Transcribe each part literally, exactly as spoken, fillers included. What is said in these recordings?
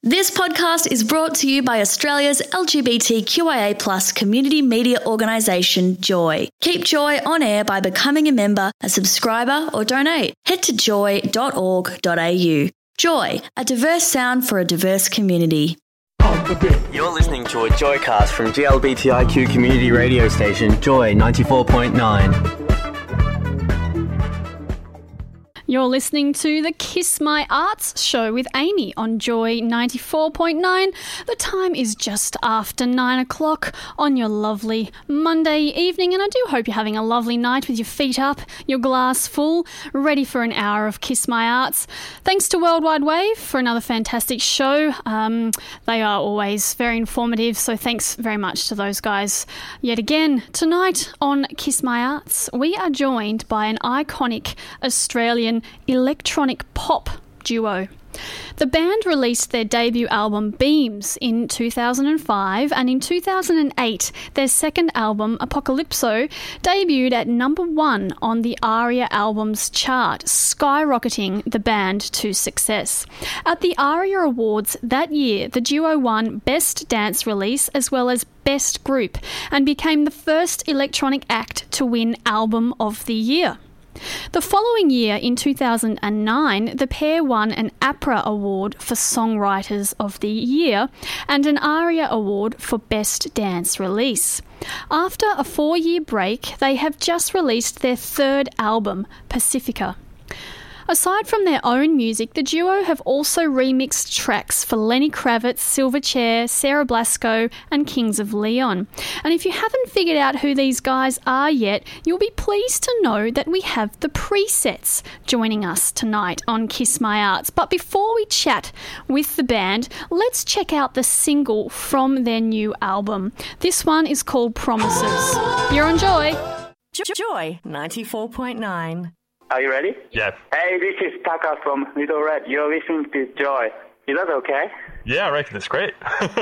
This podcast is brought to you by Australia's L G B T Q I A plus community media organisation, Joy. Keep Joy on air by becoming a member, a subscriber or donate. Head to joy dot org dot a u. Joy, a diverse sound for a diverse community. You're listening to a Joycast from G L B T I Q community radio station, Joy ninety-four point nine. You're listening to the Kiss My Arts show with Amy on Joy ninety-four point nine. The time is just after nine o'clock on your lovely Monday evening, and I do hope you're having a lovely night with your feet up, your glass full, ready for an hour of Kiss My Arts. Thanks to World Wide Wave for another fantastic show. Um, they are always very informative, so thanks very much to those guys yet again. Tonight on Kiss My Arts, we are joined by an iconic Australian electronic pop duo. The band released their debut album Beams in two thousand five, and in two thousand eight their second album Apocalypso debuted at number one on the ARIA albums chart, skyrocketing the band to success. At the ARIA Awards that year, the duo won Best Dance Release as well as Best Group and became the first electronic act to win Album of the Year. The following year, in two thousand nine, the pair won an APRA Award for Songwriters of the Year and an ARIA Award for Best Dance Release. After a four-year break, they have just released their third album, Pacifica. Aside from their own music, the duo have also remixed tracks for Lenny Kravitz, Silverchair, Sarah Blasco and Kings of Leon. And if you haven't figured out who these guys are yet, you'll be pleased to know that we have the Presets joining us tonight on Kiss My Arts. But before we chat with the band, let's check out the single from their new album. This one is called Promises. You're on Joy. Joy ninety-four point nine. Are you ready? Yes. Hey, this is Taka from Little Red. You're listening to Joy. Is that okay? Yeah, I reckon it's great.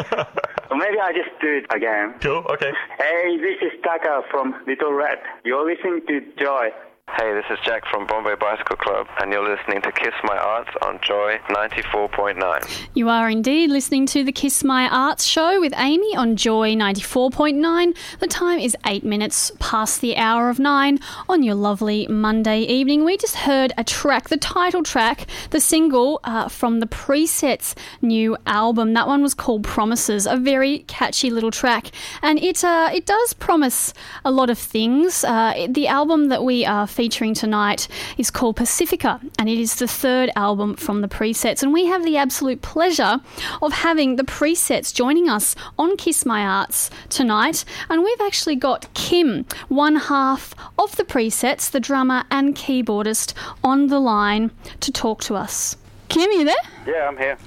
Or maybe I just do it again. Cool, okay. Hey, this is Taka from Little Red. You're listening to Joy. Hey, this is Jack from Bombay Bicycle Club, and you're listening to Kiss My Arts on Joy ninety-four point nine. You are indeed listening to the Kiss My Arts show with Amy on Joy ninety-four point nine. The time is eight minutes past the hour of nine on your lovely Monday evening. We just heard a track, the title track, the single uh, from the Presets' new album. That one was called Promises, a very catchy little track, and it uh, it does promise a lot of things. Uh, the album that we are featuring tonight is called Pacifica, and it is the third album from the Presets, and we have the absolute pleasure of having the Presets joining us on Kiss My Arts tonight. And we've actually got Kim, one half of the Presets, the drummer and keyboardist, on the line to talk to us. Kim, are you there? Yeah, I'm here.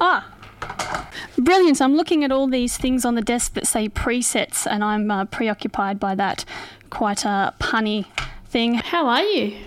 Ah, brilliant. I'm looking at all these things on the desk that say Presets, and I'm uh, preoccupied by that quite a punny thing. How are you?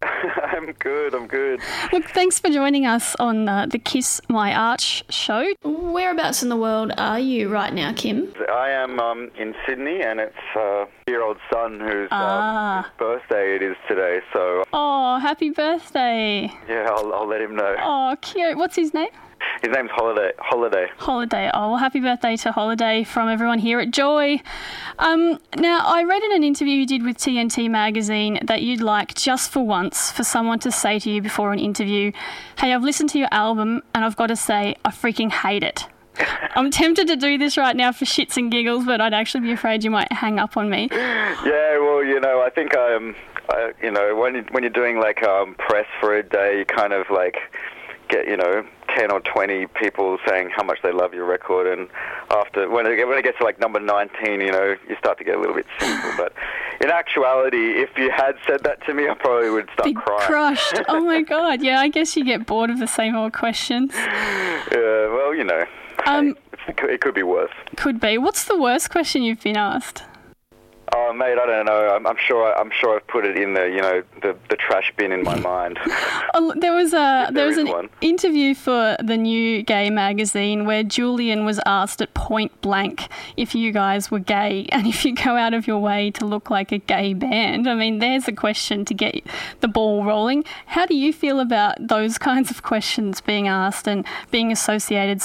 I'm good, I'm good. Look, thanks for joining us on uh, the Kiss My Arts show. Whereabouts in the world are you right now, Kim? I am um, in Sydney, and it's a uh, year-old son whose, ah. uh, whose birthday it is today, so... Oh, happy birthday. Yeah, I'll, I'll let him know. Oh, cute. What's his name? His name's Holiday. Holiday. Holiday. Oh, well, happy birthday to Holiday from everyone here at Joy. Um, now, I read in an interview you did with T N T magazine that you'd like, just for once, for someone to say to you before an interview, hey, I've listened to your album and I've got to say, I freaking hate it. I'm tempted to do this right now for shits and giggles, but I'd actually be afraid you might hang up on me. Yeah, well, you know, I think, um, I, you know, when, you, when you're doing, like, um, press for a day, you kind of, like... get, you know, ten or twenty people saying how much they love your record, and after, when it, when it gets to like number nineteen, you know, you start to get a little bit cynical. But in actuality, if you had said that to me, I probably would start Be crying. crushed. Oh my God. Yeah, I guess you get bored of the same old questions. Yeah, well, you know, um, hey, it could be worse. Could be. What's the worst question you've been asked? Oh, mate, I don't know. I'm, I'm sure. I'm sure I've put it in the, you know, the, the trash bin in my mind. Oh, there was a there, there was an one. interview for the New Gay magazine where Julian was asked at point blank if you guys were gay and if you go out of your way to look like a gay band. I mean, there's a question to get the ball rolling. How do you feel about those kinds of questions being asked and being associated so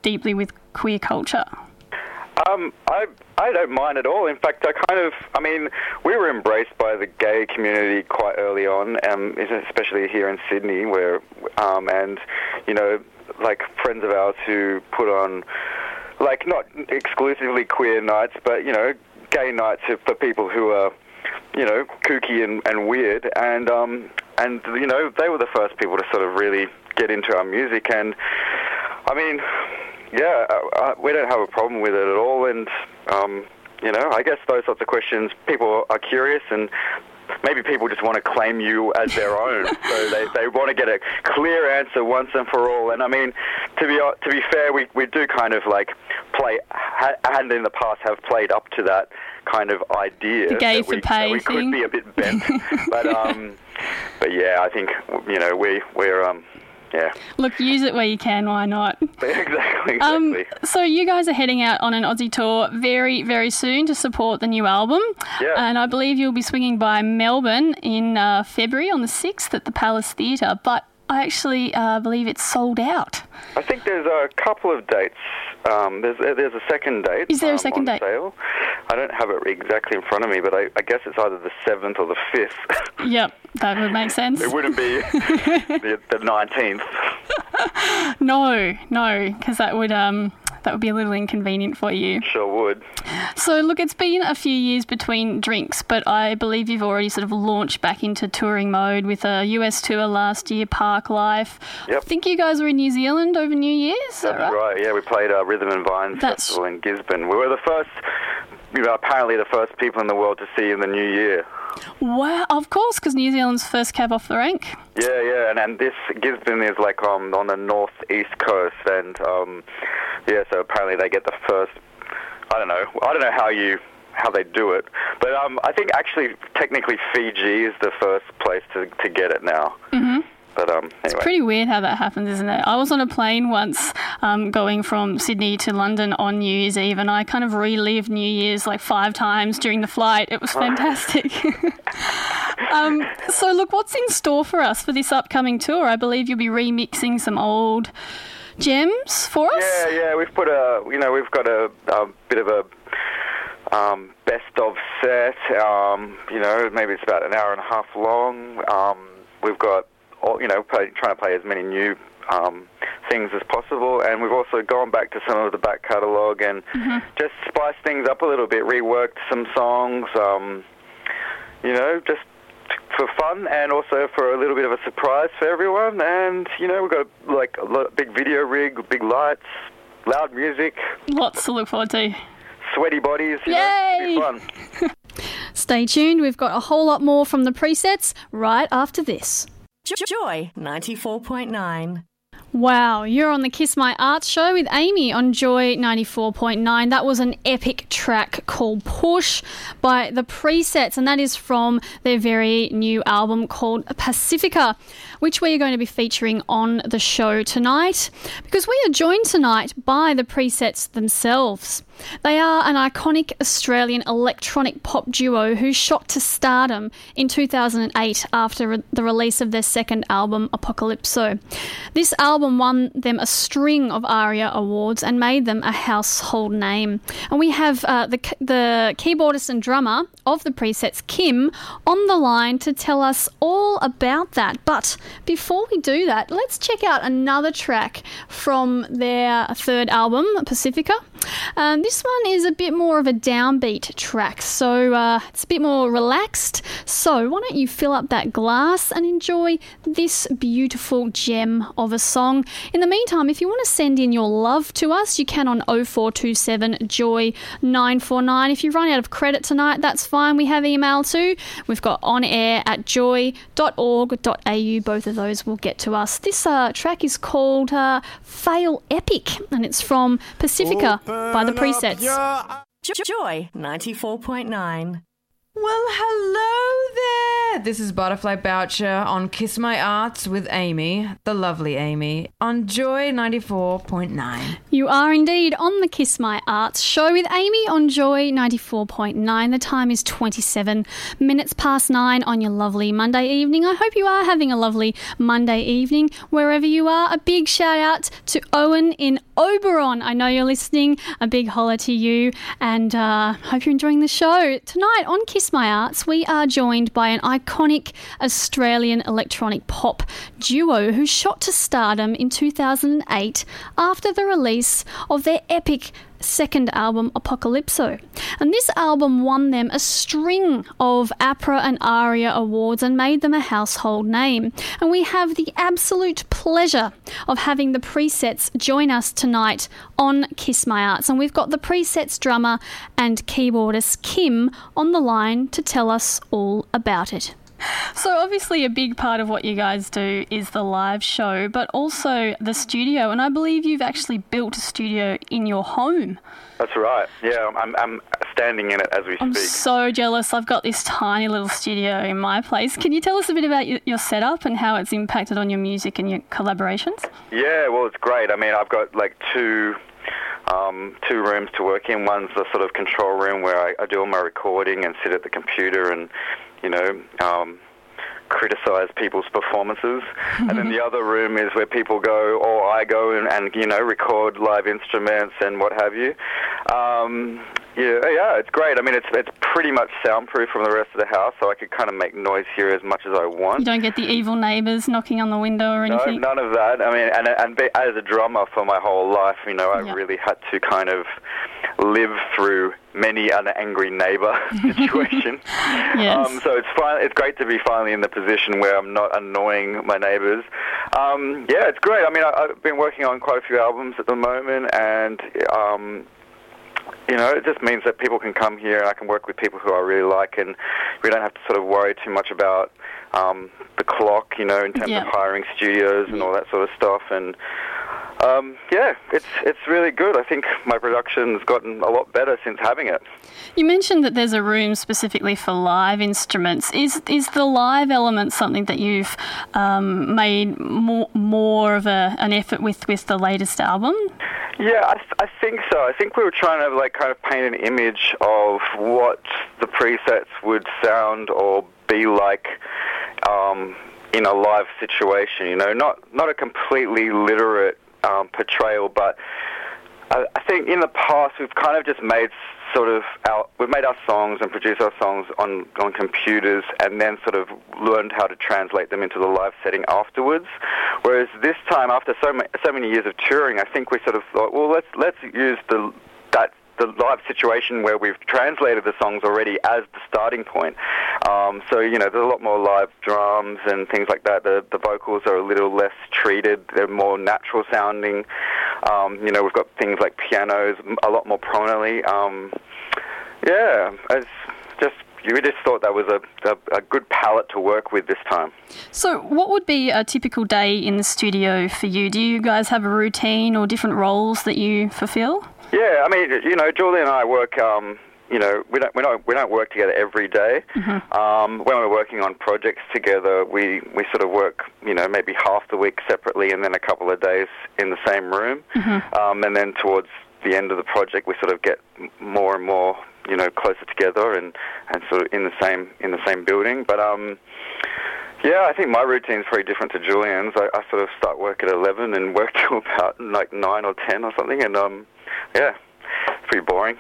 deeply with queer culture? Um, I I don't mind at all. In fact, I kind of, I mean, we were embraced by the gay community quite early on, um, especially here in Sydney, where, um, and, you know, like friends of ours who put on, like, not exclusively queer nights, but, you know, gay nights for people who are, you know, kooky and, and weird, and, um, and, you know, they were the first people to sort of really get into our music, and, I mean, yeah, uh, we don't have a problem with it at all, and, um, you know, I guess those sorts of questions, people are curious, and maybe people just want to claim you as their own, so they, they want to get a clear answer once and for all, and I mean, to be to be fair, we, we do kind of, like, play, ha, and in the past have played up to that kind of idea. The gay that for we, pay that we thing. could be a bit bent, but, um, but yeah, I think, you know, we, we're, um, yeah. Look, use it where you can, why not? Exactly, exactly. Um, so you guys are heading out on an Aussie tour very, very soon to support the new album. Yeah. And I believe you'll be swinging by Melbourne in uh, February on the sixth at the Palace Theatre, but I actually uh, believe it's sold out. I think there's a couple of dates. Um, there's there's a second date. Is there a um, second on date? Sale. I don't have it exactly in front of me, but I, I guess it's either the seventh or the fifth. Yep, that would make sense. It wouldn't be the, the nineteenth. No, no, because that would um that would be a little inconvenient for you. Sure would. So look, it's been a few years between drinks, but I believe you've already sort of launched back into touring mode with a U S tour last year, Park Life. Yep. I think you guys were in New Zealand over New Year's. Is that That's right? right. Yeah, we played uh, Rhythm and Vines That's- Festival in Gisborne. We were the first, you know, apparently the first people in the world to see in the new year. Wow, of course, because New Zealand's first cab off the rank. Yeah, yeah, and, and this Gisborne is like um, on the northeast coast, and um, yeah, so apparently they get the first. I don't know. I don't know how you how they do it, but um, I think actually technically Fiji is the first place to to get it now. Mm-hmm. But um, anyway. It's pretty weird how that happens, isn't it? I was on a plane once um, going from Sydney to London on New Year's Eve, and I kind of relived New Year's like five times during the flight. It was fantastic. um, so, look, what's in store for us for this upcoming tour? I believe you'll be remixing some old gems for us. Yeah, yeah, we've put a, you know, we've got a, a bit of a um, best of set. Um, you know, maybe it's about an hour and a half long. Um, we've got. Or, you know, play, trying to play as many new um, things as possible, and we've also gone back to some of the back catalogue and mm-hmm. just spiced things up a little bit, reworked some songs, um, you know, just for fun and also for a little bit of a surprise for everyone. And, you know, we've got like a lot, big video rig, big lights, loud music. Lots to look forward to. Sweaty bodies. You Yay! know, it'll be fun. Stay tuned. We've got a whole lot more from the presets right after this. Joy ninety-four point nine. Wow, you're on the Kiss My Arts show with Amy on Joy ninety-four point nine. That was an epic track called Push by The Presets, and that is from their very new album called Pacifica, which we are going to be featuring on the show tonight, because we are joined tonight by The Presets themselves. They are an iconic Australian electronic pop duo who shot to stardom in two thousand eight after re- the release of their second album, Apocalypso. This album won them a string of ARIA awards and made them a household name. And we have uh, the, the keyboardist and drummer of The Presets, Kim, on the line to tell us all about that. But before we do that, let's check out another track from their third album, Pacifica. Um, this one is a bit more of a downbeat track, so uh, it's a bit more relaxed. So why don't you fill up that glass and enjoy this beautiful gem of a song. In the meantime, if you want to send in your love to us, you can on oh four two seven joy nine four nine. If you run out of credit tonight, that's fine. We have email too. We've got on air at joy dot org dot a u. Both of those will get to us. This uh, track is called uh, Fail Epic, and it's from Pacifica by The Presets. Joy ninety-four point nine. Well, hello there. there, this is Butterfly Boucher on Kiss My Arts with Amy, the lovely Amy, on Joy ninety-four point nine. You are indeed on the Kiss My Arts show with Amy on Joy ninety-four point nine. The time is twenty-seven minutes past nine on your lovely Monday evening. I hope you are having a lovely Monday evening wherever you are. A big shout out to Owen in Oberon. I know you're listening. A big holler to you, and uh, hope you're enjoying the show. Tonight on Kiss My Arts, we are joined by an iconic Australian electronic pop duo who shot to stardom in two thousand eight after the release of their epic second album, Apocalypso. And this album won them a string of APRA and ARIA awards and made them a household name. And we have the absolute pleasure of having the Presets join us tonight on Kiss My Arts. And we've got the Presets drummer and keyboardist Kim on the line to tell us all about it. So obviously a big part of what you guys do is the live show, but also the studio. And I believe you've actually built a studio in your home. That's right. Yeah, I'm, I'm standing in it as we I'm speak. I'm so jealous. I've got this tiny little studio in my place. Can you tell us a bit about your, your setup and how it's impacted on your music and your collaborations? Yeah, well, it's great. I mean, I've got like two... Um, two rooms to work in. One's the sort of control room where I, I do all my recording and sit at the computer and, you know, um, criticise people's performances. And then the other room is where people go, or I go and, and you know, record live instruments and what have you. Um, yeah, yeah, it's great. I mean, it's it's pretty much soundproof from the rest of the house, so I could kind of make noise here as much as I want. You don't get the evil neighbours knocking on the window or anything? No, none of that. I mean, and, and be, as a drummer for my whole life, you know, I yep. really had to kind of live through many an angry neighbour situation. Yes. Um, so it's fine. It's great to be finally in the position where I'm not annoying my neighbours. Um, yeah, it's great. I mean, I, I've been working on quite a few albums at the moment, and um, you know, it just means that people can come here and I can work with people who I really like, and we don't have to sort of worry too much about um, the clock, you know, in terms yeah. of hiring studios and all that sort of stuff. And Um, yeah, it's it's really good. I think my production's gotten a lot better since having it. You mentioned that there's a room specifically for live instruments. Is is the live element something that you've um, made more more of a, an effort with, with the latest album? Yeah, I, th- I think so. I think we were trying to like kind of paint an image of what the presets would sound or be like um, in a live situation. You know, not not a completely literate Um, portrayal, but I, I think in the past we've kind of just made sort of our, we've made our songs and produced our songs on, on computers and then sort of learned how to translate them into the live setting afterwards. Whereas this time, after so many, so many years of touring, I think we sort of thought, well, let's let's use the that the live situation where we've translated the songs already as the starting point. Um, so, you know, there's a lot more live drums and things like that. The, the vocals are a little less treated. They're more natural sounding. Um, you know, we've got things like pianos a lot more prominently. Um, yeah, it's just... We just thought that was a, a, a good palette to work with this time. So what would be a typical day in the studio for you? Do you guys have a routine or different roles that you fulfill? Yeah, I mean, you know, Julie and I work, um, you know, we don't, we don't, we don't work together every day. Mm-hmm. Um, when we're working on projects together, we, we sort of work, you know, maybe half the week separately and then a couple of days in the same room. Mm-hmm. Um, and then towards the end of the project, we sort of get more and more, you know, closer together and, and sort of in the same in the same building. But um, yeah, I think my routine is very different to Julian's. I, I sort of start work at eleven and work till about like nine or ten or something, and um, yeah, it's pretty boring.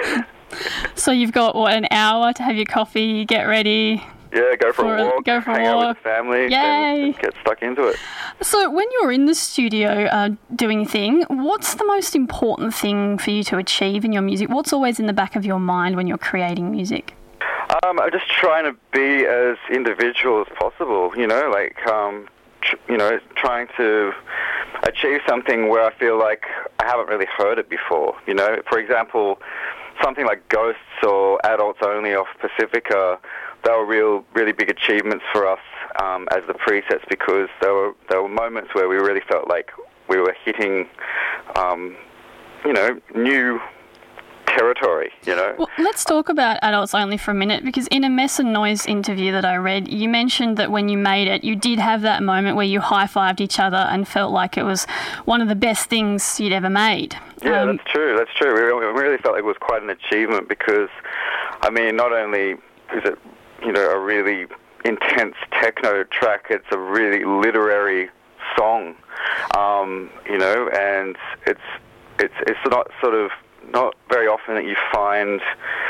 So you've got what, an hour to have your coffee, get ready. Yeah, go for, for a walk, go for hang a walk. out with the family, Yay. and get stuck into it. So when you're in the studio uh, doing a thing, what's the most important thing for you to achieve in your music? What's always in the back of your mind when you're creating music? Um, I'm just trying to be as individual as possible, you know, like, um, tr- you know, trying to achieve something where I feel like I haven't really heard it before, you know. For example, something like Ghosts or Adults Only off Pacifica, they were real, really big achievements for us um, as the presets, because there were there were moments where we really felt like we were hitting, um, you know, new territory, you know. Well, let's talk about Adults Only for a minute, because in a Mess and Noise interview that I read, you mentioned that when you made it, you did have that moment where you high-fived each other and felt like it was one of the best things you'd ever made. Yeah, Um, that's true, that's true. We really, we really felt like it was quite an achievement because, I mean, not only is it, you know, a really intense techno track, it's a really literary song, um, you know, and it's it's it's not sort of not very often that you find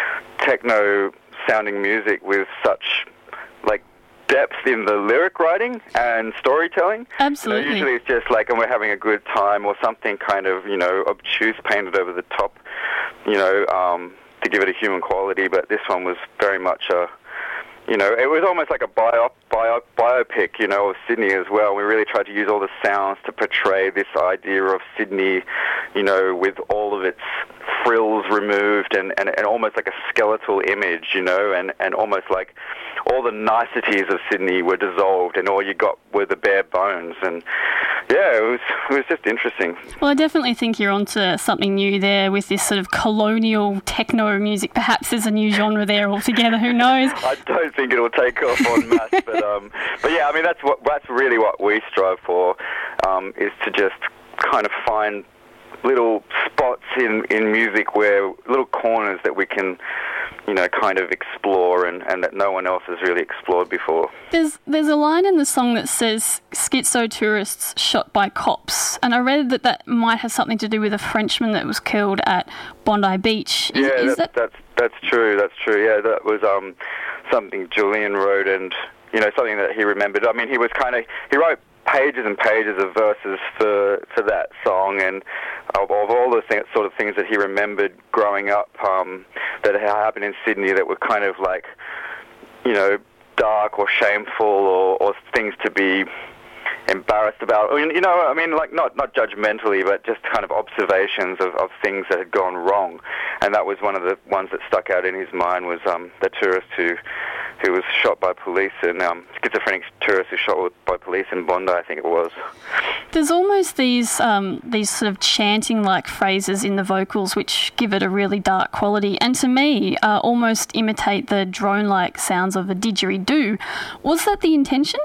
techno sounding music with such like depth in the lyric writing and storytelling. Absolutely. You know, usually it's just like, and we're having a good time or something kind of, you know, obtuse painted over the top, you know, um, to give it a human quality. But this one was very much a, you know, it was almost like a bio, bio, biopic, you know, of Sydney as well. We really tried to use all the sounds to portray this idea of Sydney, you know, with all of its frills removed and, and, and almost like a skeletal image, you know, and, and almost like all the niceties of Sydney were dissolved and all you got were the bare bones. And, yeah, it was it was just interesting. Well, I definitely think you're onto something new there with this sort of colonial techno music. Perhaps there's a new genre there altogether, who knows? I don't think it'll take off en masse, but um, but yeah, I mean that's what that's really what we strive for, um, is to just kind of find little spots in, in music where little corners that we can, you know, kind of explore and, and that no one else has really explored before. There's there's a line in the song that says schizo tourists shot by cops, and I read that that might have something to do with a Frenchman that was killed at Bondi Beach. Is, yeah, is that's, that... that's that's true. That's true. Yeah, that was um, something Julian wrote, and you know, something that he remembered. I mean, he was kind of he wrote pages and pages of verses for for that song, and of, of all the th- sort of things that he remembered growing up um, that had happened in Sydney that were kind of like, you know, dark or shameful or, or things to be embarrassed about. I mean, you know, I mean, like not not judgmentally, but just kind of observations of, of things that had gone wrong. And that was one of the ones that stuck out in his mind was um, the tourist who who was shot by police, and um, schizophrenic tourist who shot by police in Bondi, I think it was. There's almost these um, these sort of chanting-like phrases in the vocals which give it a really dark quality, and to me, uh, almost imitate the drone-like sounds of a didgeridoo. Was that the intention?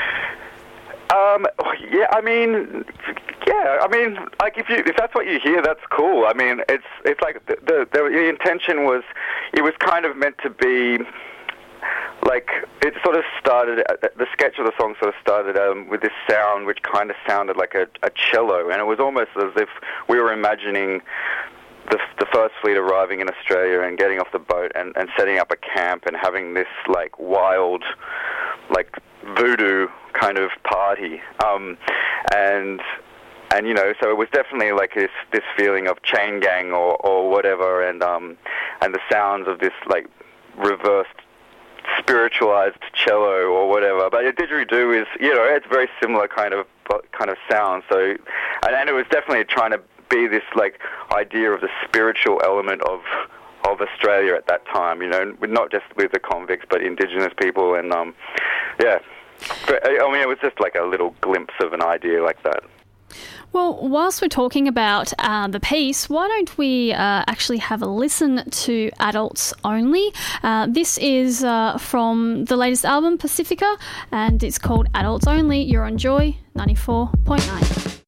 Um, yeah, I mean, yeah, I mean, like if you if that's what you hear, that's cool. I mean, it's it's like the the, the, the intention was, it was kind of meant to be. Like, it sort of started, the sketch of the song sort of started um, with this sound which kind of sounded like a, a cello, and it was almost as if we were imagining the, the first fleet arriving in Australia and getting off the boat and, and setting up a camp and having this, like, wild, like, voodoo kind of party. Um, and... And, you know, so it was definitely like this, this feeling of chain gang or, or whatever, and um, and the sounds of this, like, reversed spiritualized cello or whatever. But a didgeridoo is, you know, it's very similar kind of kind of sound. So, and, and it was definitely trying to be this, like, idea of the spiritual element of of Australia at that time, you know, not just with the convicts, but Indigenous people. And, um, yeah, but, I mean, it was just like a little glimpse of an idea like that. Well, whilst we're talking about uh, the piece, why don't we uh, actually have a listen to Adults Only? Uh, this is uh, from the latest album, Pacifica, and it's called Adults Only. You're on Joy ninety-four point nine.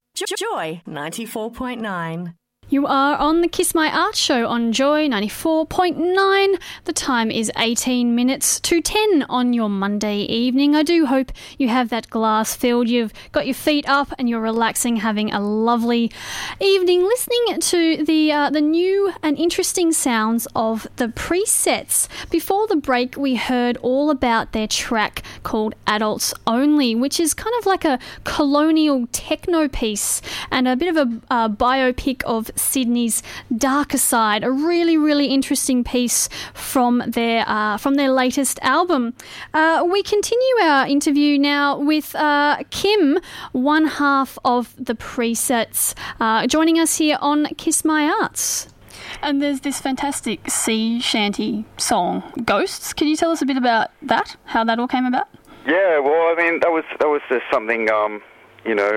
Joy ninety-four point nine. You are on the Kiss My Art Show on Joy ninety-four point nine. The time is eighteen minutes to ten on your Monday evening. I do hope you have that glass filled, you've got your feet up and you're relaxing, having a lovely evening listening to the uh, the new and interesting sounds of the Presets. Before the break, we heard all about their track called Adults Only, which is kind of like a colonial techno piece and a bit of a uh, biopic of Sydney's darker side. A really, really interesting piece from their uh, from their latest album. Uh, we continue our interview now with uh, Kim, one half of the Presets, uh, joining us here on Kiss My Arts. And there's this fantastic sea shanty song, Ghosts. Can you tell us a bit about that? How that all came about? Yeah, well, I mean, that was that was just something, um, you know,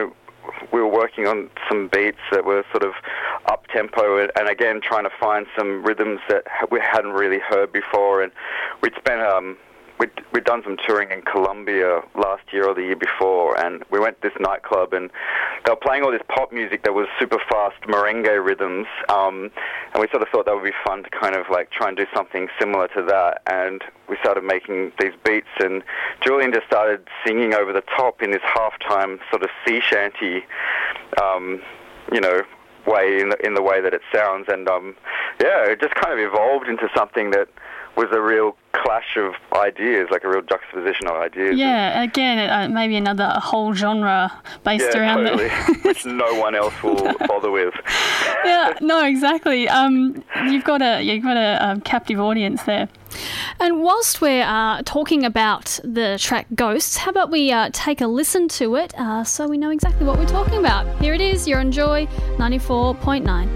we were working on some beats that were sort of up-tempo and, and again, trying to find some rhythms that we hadn't really heard before. And we'd spent... Um, We'd, we'd done some touring in Colombia last year or the year before, and we went to this nightclub, and they were playing all this pop music that was super fast merengue rhythms, um, and we sort of thought that would be fun to kind of like try and do something similar to that, and we started making these beats, and Julian just started singing over the top in this halftime sort of sea shanty, um, you know, way in the, in the way that it sounds, and um, yeah, it just kind of evolved into something that was a real clash of ideas, like a real juxtaposition of ideas. Yeah, again, uh, maybe another whole genre based yeah, around totally. it. Which no one else will bother with. Yeah, no, exactly. Um, you've got a you've got a um, captive audience there. And whilst we're uh, talking about the track Ghosts, how about we uh, take a listen to it uh, so we know exactly what we're talking about. Here it is. You're on Joy ninety-four point nine.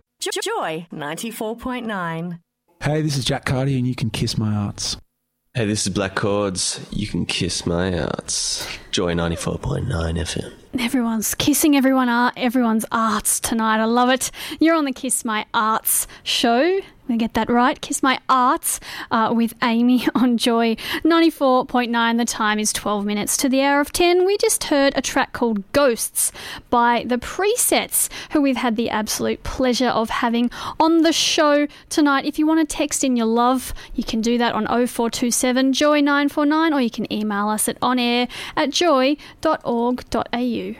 Joy ninety-four point nine. Hey, this is Jack Carty and you can kiss my arts. Hey, this is Black Chords. You can kiss my arts. Joy ninety-four point nine F M. Everyone's kissing everyone art, everyone's arts tonight. I love it. You're on the Kiss My Arts show. We get that right. Kiss My Arts uh, with Amy on Joy ninety-four point nine. The time is twelve minutes to the hour of ten. We just heard a track called Ghosts by The Presets, who we've had the absolute pleasure of having on the show tonight. If you want to text in your love, you can do that on oh four two seven joy nine four nine, or you can email us at onair at joy dot org dot a u.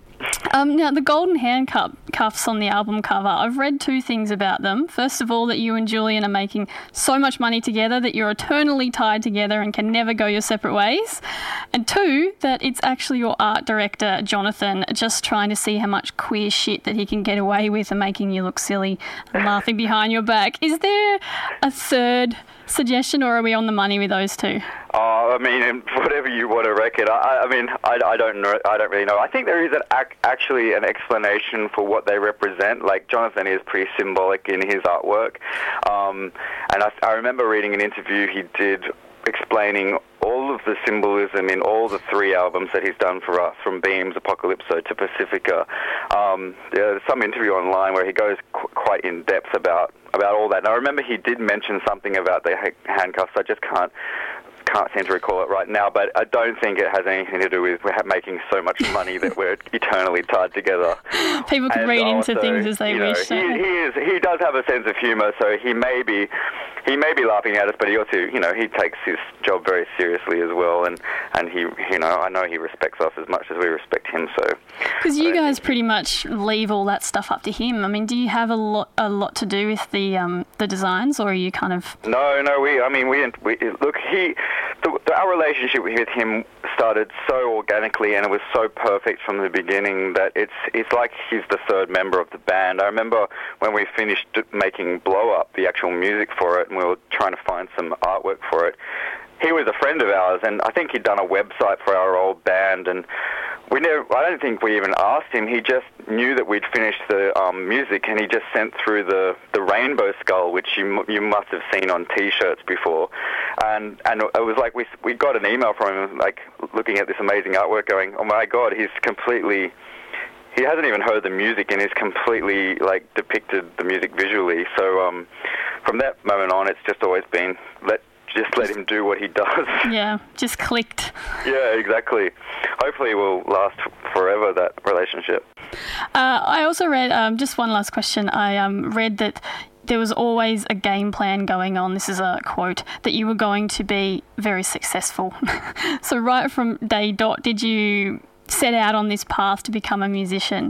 Um, now, the golden handcuffs on the album cover, I've read two things about them. First of all, that you and Julian are making so much money together that you're eternally tied together and can never go your separate ways. And two, that it's actually your art director, Jonathan, just trying to see how much queer shit that he can get away with and making you look silly and laughing behind your back. Is there a third suggestion, or are we on the money with those two? Oh, I mean, whatever you want to reckon. I, I mean, I, I don't know. I don't really know. I think there is an ac- actually an explanation for what they represent. Like, Jonathan is pretty symbolic in his artwork, um, and I, I remember reading an interview he did explaining all of the symbolism in all the three albums that he's done for us, from Beams, Apocalypso to Pacifica. Um, there's some interview online where he goes qu- quite in depth about about all that. And I remember he did mention something about the ha- handcuffs. I just can't can't seem to recall it right now, but I don't think it has anything to do with we're making so much money that we're eternally tied together. People can and read also, into things as they you know, wish. He, he is. He does have a sense of humour, so he may be he may be laughing at us, but he also, you know, he takes his job very seriously as well, and and he, you know, I know he respects us as much as we respect him. So because you guys pretty much leave all that stuff up to him. I mean, do you have a lot a lot to do with the um, the designs, or are you kind of? No, no. We, I mean, we, we look. He, the, the, our relationship with him started so organically, and it was so perfect from the beginning that it's it's like he's the third member of the band. I remember when we finished making Blow Up, the actual music for it, and we were trying to find some artwork for it. He was a friend of ours, and I think he'd done a website for our old band, and we never, I don't think we even asked him. He just knew that we'd finished the um, music, and he just sent through the, the rainbow skull, which you you must have seen on T-shirts before. And and it was like we we got an email from him, like looking at this amazing artwork, going, "Oh my God, he's completely." He hasn't even heard the music, and he's completely like depicted the music visually. So um, from that moment on, it's just always been let. Just let him do what he does. Yeah, just clicked. Yeah, exactly. Hopefully it will last forever, that relationship. Uh, I also read, um, just one last question, I um, read that there was always a game plan going on, this is a quote, that you were going to be very successful. So right from day dot, did you set out on this path to become a musician?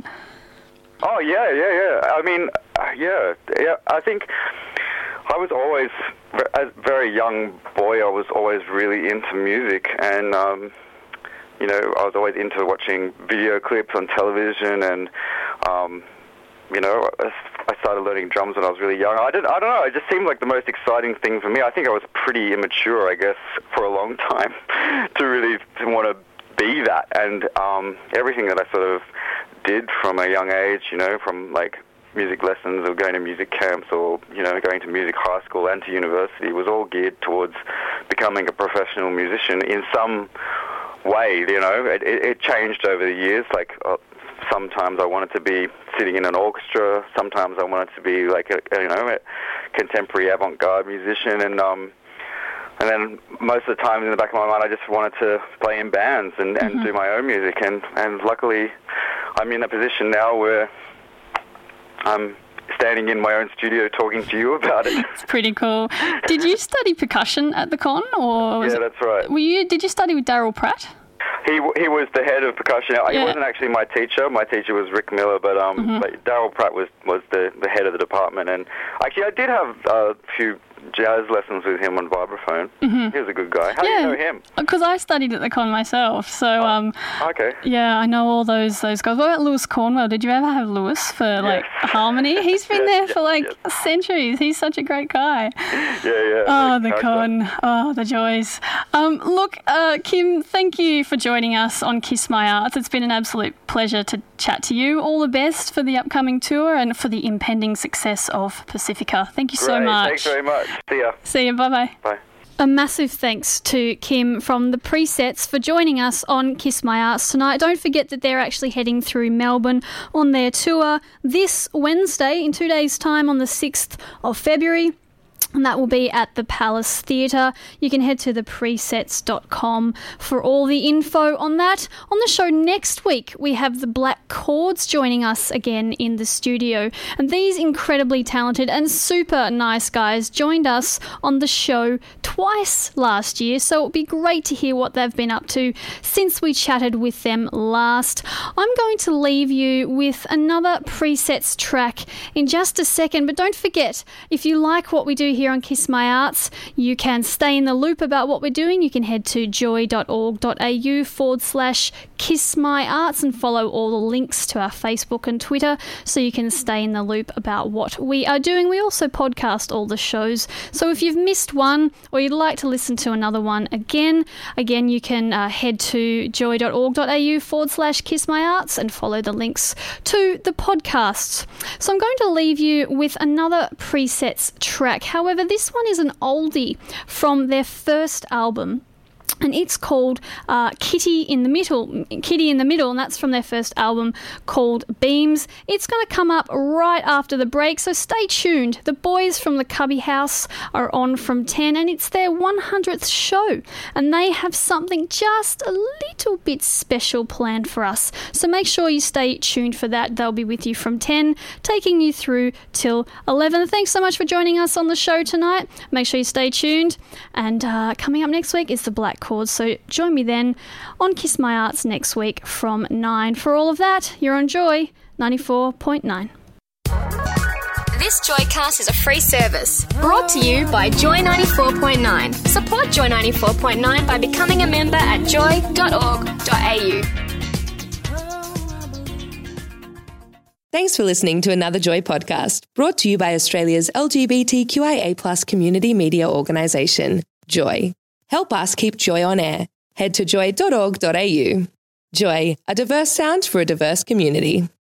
Oh, yeah, yeah, yeah. I mean, uh, yeah, yeah. I think I was always, as a very young boy, I was always really into music, and, um, you know, I was always into watching video clips on television, and, um, you know, I started learning drums when I was really young. I, did, I don't know, it just seemed like the most exciting thing for me. I think I was pretty immature, I guess, for a long time to really to want to be that, and um, everything that I sort of did from a young age, you know, from, like, music lessons or going to music camps or, you know, going to music high school and to university was all geared towards becoming a professional musician in some way, you know. It, it, it changed over the years. Like, uh, sometimes I wanted to be sitting in an orchestra. Sometimes I wanted to be like a, you know, a contemporary avant-garde musician. And um, and then most of the time in the back of my mind, I just wanted to play in bands and, and mm-hmm. do my own music. And, and luckily, I'm in a position now where I'm standing in my own studio talking to you about it. It's pretty cool. Did you study percussion at the con? Or was yeah, it, that's right. Were you? Did you study with Daryl Pratt? He he was the head of percussion. Yeah. He wasn't actually my teacher. My teacher was Rick Miller, but um, mm-hmm. but Daryl Pratt was, was the, the head of the department. And actually, I did have a few jazz lessons with him on vibraphone. Mm-hmm. He was a good guy. How yeah. do you know him? Because I studied at the con myself, so oh, um, okay. Yeah, I know all those those guys. What about Lewis Cornwell? Did you ever have Lewis for like yes. harmony? He's been yes, there yes, for like yes. centuries. He's such a great guy. Yeah, yeah. Oh, the con. Oh, the joys. Um, look, uh, Kim, thank you for joining us on Kiss My Arts. It's been an absolute pleasure to chat to you. All the best for the upcoming tour and for the impending success of Pacifica. Thank you Great. so much. Thanks very much. See ya. See you. Bye-bye. Bye. A massive thanks to Kim from the Presets for joining us on Kiss My Arts tonight. Don't forget that they're actually heading through Melbourne on their tour this Wednesday in two days' time on the sixth of February. And that will be at the Palace Theatre. You can head to the presets dot com for all the info on that. On the show next week, we have the Black Chords joining us again in the studio. And these incredibly talented and super nice guys joined us on the show twice last year. So it'll be great to hear what they've been up to since we chatted with them last. I'm going to leave you with another Presets track in just a second. But don't forget, if you like what we do here on Kiss My Arts, you can stay in the loop about what we're doing. You can head to joy.org.au forward slash Kiss My Arts and follow all the links to our Facebook and Twitter so you can stay in the loop about what we are doing. We also podcast all the shows. So if you've missed one or you'd like to listen to another one again, again, you can uh, head to joy.org.au forward slash Kiss My Arts and follow the links to the podcasts. So I'm going to leave you with another Presets track. However, this one is an oldie from their first album. And it's called uh, Kitty in the Middle, Kitty in the Middle, and that's from their first album called Beams. It's going to come up right after the break, so stay tuned. The boys from the Cubby House are on from ten, and it's their one hundredth show, and they have something just a little bit special planned for us. So make sure you stay tuned for that. They'll be with you from ten, taking you through till eleven. Thanks so much for joining us on the show tonight. Make sure you stay tuned, and uh, coming up next week is the Black Chords, so join me then on Kiss My Arts next week from nine. For all of that, you're on Joy ninety-four point nine. This Joycast is a free service brought to you by Joy ninety-four point nine. Support Joy ninety-four point nine by becoming a member at joy dot org dot a u. Thanks for listening to another Joy podcast brought to you by Australia's L G B T Q I A plus community media organisation, Joy. Help us keep Joy on air. Head to joy dot org dot a u. Joy, a diverse sound for a diverse community.